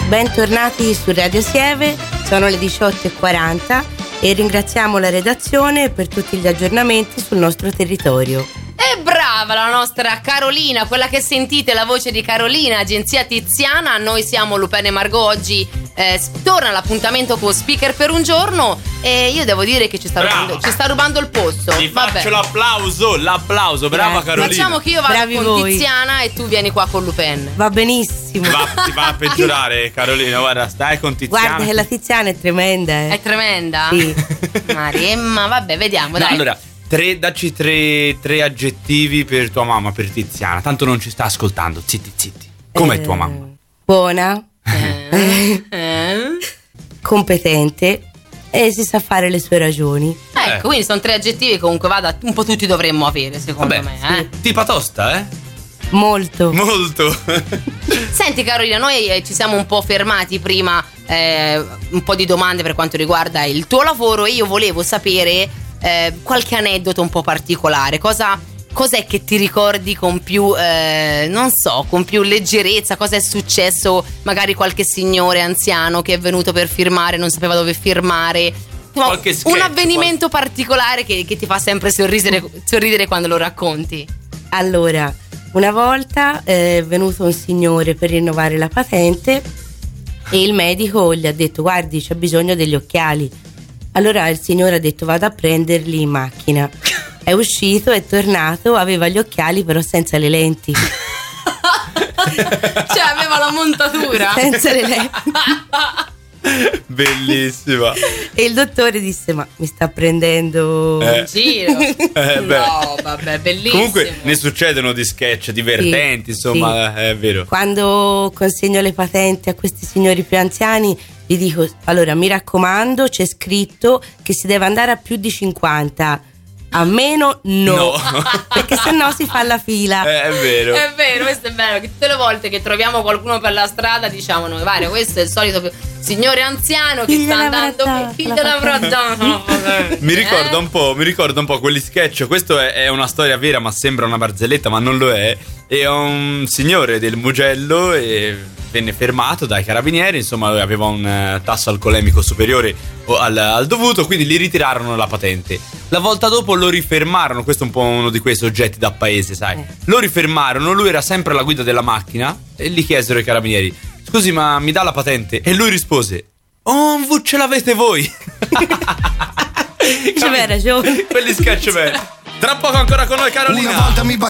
Bentornati su Radio Sieve, sono le 18:40 e ringraziamo la redazione per tutti gli aggiornamenti sul nostro territorio. E brava la nostra Carolina, quella che sentite, la voce di Carolina, agenzia Tiziana. Noi siamo Lupin e Margot. Oggi torna l'appuntamento con Speaker per un giorno e io devo dire che ci sta rubando il posto. Ti faccio l'applauso, brava Carolina. Facciamo che io vado Bravi con voi. Tiziana e tu vieni qua con Lupin. Va benissimo. Ti va a peggiorare, Carolina, guarda, stai con Tiziana. Guarda che la Tiziana è tremenda. È tremenda? Sì. Mariemma, vabbè, vediamo, dai. Allora, dacci tre aggettivi per tua mamma, per Tiziana. Tanto non ci sta ascoltando. Zitti. Com'è tua mamma? Buona, competente e si sa fare le sue ragioni. Ecco, quindi sono 3 aggettivi che comunque un po' tutti dovremmo avere, secondo me. Tipa tosta, Molto. Molto. Senti Carolina, noi ci siamo un po' fermati prima, un po' di domande per quanto riguarda il tuo lavoro e io volevo sapere qualche aneddoto un po' particolare. Cos'è che ti ricordi con più, con più leggerezza? Cosa è successo? Magari qualche signore anziano che è venuto per firmare, non sapeva dove firmare. Un avvenimento particolare che ti fa sempre sorridere quando lo racconti. Allora, una volta è venuto un signore per rinnovare la patente e il medico gli ha detto: guardi, c'è bisogno degli occhiali. Allora il signore ha detto: vado a prenderli in macchina. È uscito, è tornato, aveva gli occhiali però senza le lenti. Cioè aveva la montatura Senza le lenti. Bellissima. E il dottore disse: ma mi sta prendendo in giro? No, vabbè, bellissimo. Comunque ne succedono di sketch divertenti, insomma, sì. È vero. Quando consegno le patenti a questi signori più anziani gli dico: allora mi raccomando, c'è scritto che si deve andare a più di 50, a meno no. Perché sennò si fa la fila. È vero. È vero, questo è vero, che tutte le volte che troviamo qualcuno per la strada diciamo noi: guarda, questo è il solito signore anziano che sta andando Mi ricorda un po' quegli sketch. Questo è una storia vera, ma sembra una barzelletta, ma non lo è. È un signore del Mugello e venne fermato dai carabinieri, insomma aveva un tasso alcolemico superiore al dovuto, quindi gli ritirarono la patente. La volta dopo lo rifermarono, questo è un po' uno di quei soggetti da paese, sai. Lo rifermarono, lui era sempre alla guida della macchina e gli chiesero i carabinieri: scusi, ma mi dà la patente? E lui rispose: oh, ce l'avete voi. C'aveva ragione. Quelli sketch belli. Tra poco ancora con noi Carolina. Una volta mi